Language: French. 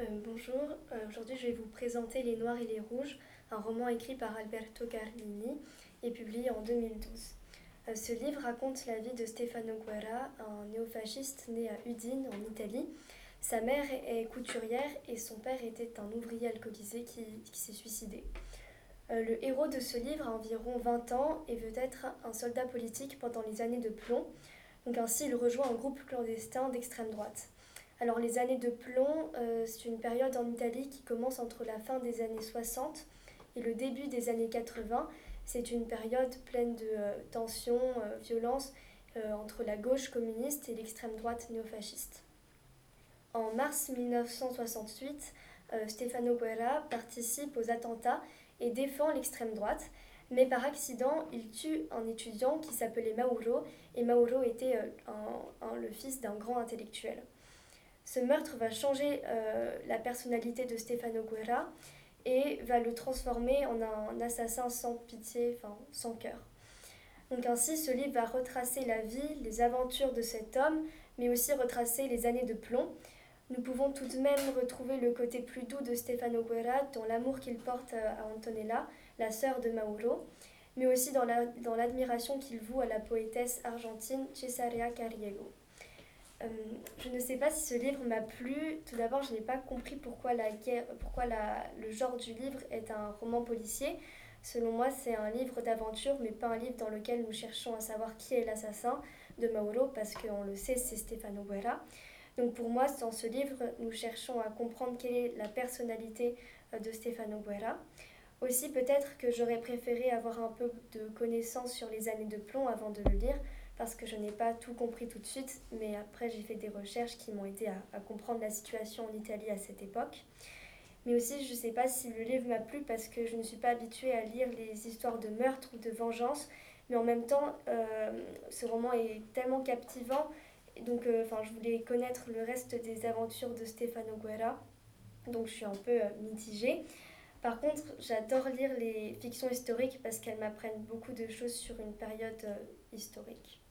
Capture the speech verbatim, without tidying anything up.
Bonjour, Euh, aujourd'hui je vais vous présenter Les Noirs et les Rouges, un roman écrit par Alberto Carlini et publié en deux mille douze. Euh, ce livre raconte la vie de Stefano Guerra, un néofasciste né à Udine en Italie. Sa mère est couturière et son père était un ouvrier alcoolisé qui, qui s'est suicidé. Euh, le héros de ce livre a environ vingt ans et veut être un soldat politique pendant les années de plomb. Donc ainsi il rejoint un groupe clandestin d'extrême droite. Alors les années de plomb, euh, c'est une période en Italie qui commence entre la fin des années soixante et le début des années quatre-vingts. C'est une période pleine de euh, tensions, euh, violences euh, entre la gauche communiste et l'extrême droite néofasciste. En mars mille neuf cent soixante-huit, euh, Stefano Guerra participe aux attentats et défend l'extrême droite, mais par accident, il tue un étudiant qui s'appelait Mauro, et Mauro était euh, un- un- le fils d'un grand intellectuel. Ce meurtre va changer euh, la personnalité de Stefano Guerra et va le transformer en un assassin sans pitié, enfin sans cœur. Donc ainsi, ce livre va retracer la vie, les aventures de cet homme, mais aussi retracer les années de plomb. Nous pouvons tout de même retrouver le côté plus doux de Stefano Guerra dans l'amour qu'il porte à Antonella, la sœur de Mauro, mais aussi dans, la, dans l'admiration qu'il voue à la poétesse argentine Cesarea Cariego. Euh, je ne sais pas si ce livre m'a plu. Tout d'abord, je n'ai pas compris pourquoi, la guerre, pourquoi la, le genre du livre est un roman policier. Selon moi, c'est un livre d'aventure, mais pas un livre dans lequel nous cherchons à savoir qui est l'assassin de Mauro, parce qu'on le sait, c'est Stefano Guerra. Donc pour moi, dans ce livre, nous cherchons à comprendre quelle est la personnalité euh, de Stefano Guerra. Aussi, peut-être que j'aurais préféré avoir un peu de connaissances sur les années de plomb avant de le lire, parce que je n'ai pas tout compris tout de suite, mais après j'ai fait des recherches qui m'ont aidé à, à comprendre la situation en Italie à cette époque. Mais aussi, je ne sais pas si le livre m'a plu parce que je ne suis pas habituée à lire les histoires de meurtre ou de vengeance, mais en même temps, euh, ce roman est tellement captivant, donc euh, enfin, je voulais connaître le reste des aventures de Stefano Guerra, donc je suis un peu euh, mitigée. Par contre, j'adore lire les fictions historiques parce qu'elles m'apprennent beaucoup de choses sur une période euh, historique.